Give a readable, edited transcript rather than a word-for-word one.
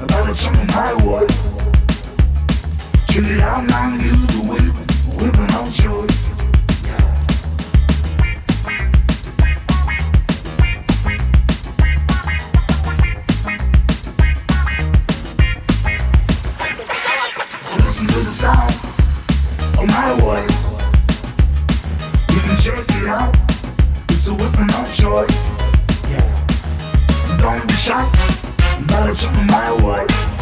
Better tune my voice. Check it out now, you the whipping on choice. Listen to the sound of my voice. You can check it out. It's a whipping on choice. Yeah. Don't be shy. Better tune my voice.